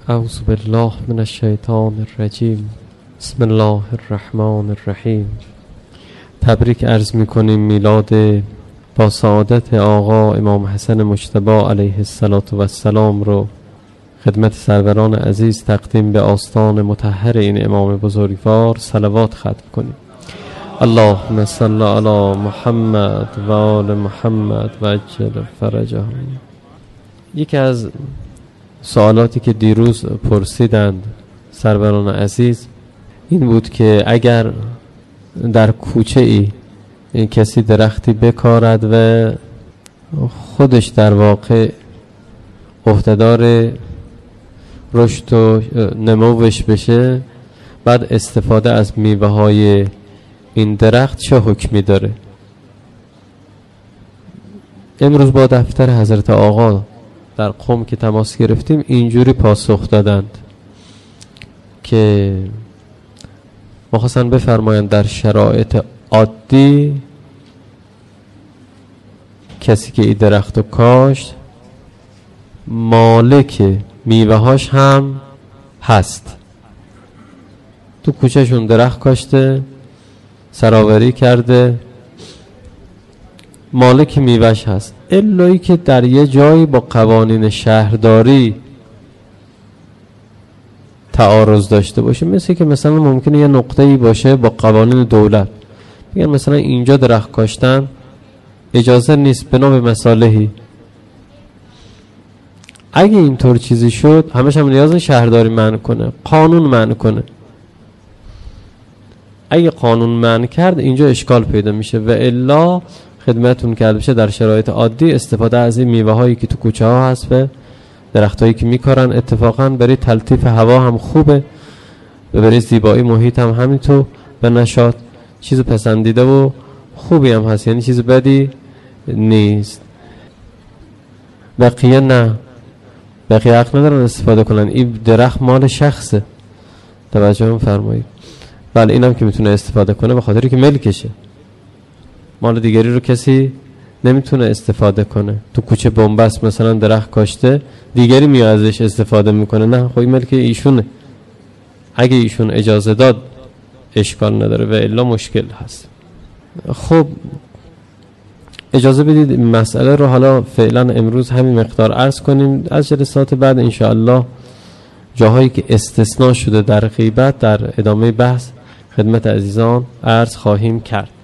اعوذ بالله من الشیطان الرجیم. بسم الله الرحمن الرحیم. تبریک عرض میکنیم میلاد با سعادت آقا امام حسن مجتبی علیه السلام رو خدمت سروران عزیز تقدیم به آستان مطهر این امام بزرگوار صلوات ختم کنیم. اللهم صل علی محمد و آل محمد و عجل فرجهم. یکی از سوالاتی که دیروز پرسیدند سروران عزیز این بود که اگر در کوچه ای کسی درختی بکارد و خودش در واقع عهده‌دار رشد و نموش بشه، بعد استفاده از میوه های این درخت چه حکمی داره؟ امروز با دفتر حضرت آقا در قم که تماس گرفتیم اینجوری پاسخ دادند که مخواستن بفرمایند در شرایط عادی کسی که این درخت رو کاشت مالک میوه هاش هم هست. تو کوچهشون درخت کاشته، سراوری کرده، مالک میوهش هست، الایی که در یه جایی با قوانین شهرداری تعارض داشته باشه، مثل که مثلا ممکنه یه نقطه‌ای باشه با قوانین دولت بگن مثلا اینجا درخت کاشتن اجازه نیست بنا به مصالحی. اگه اینطور چیزی شد همش هم نیاز شهرداری منع کنه، قانون منع کنه. اگه قانون منع کرد اینجا اشکال پیدا میشه و الا خدمتون کرده بشه در شرایط عادی استفاده از این میوه هایی که تو کوچه ها هست و درخت هایی که میکارن. اتفاقا برای تلطیف هوا هم خوبه و برای زیبایی محیط هم همینطور و نشاط چیز پسندیده و خوبی هم هست، یعنی چیز بدی نیست. بقیه نه، بقیه حق ندارن استفاده کنن، این درخت مال شخصه. توجه هم فرمایید. بله اینم که میتونه استفاده کنه به خاطری که ملکشه، مال دیگری رو کسی نمیتونه استفاده کنه. تو کوچه بنبست مثلا درخت کاشته، دیگری میاد ازش استفاده میکنه، نه خب این ملک ایشونه. اگه ایشون اجازه داد اشکال نداره و الا مشکل هست. خب اجازه بدید این مسئله رو حالا فعلا امروز همین مقدار عرض کنیم. از جلسات بعد انشاءالله جاهایی که استثناء شده در غیبت در ادامه بحث خدمت عزیزان عرض خواهیم کرد.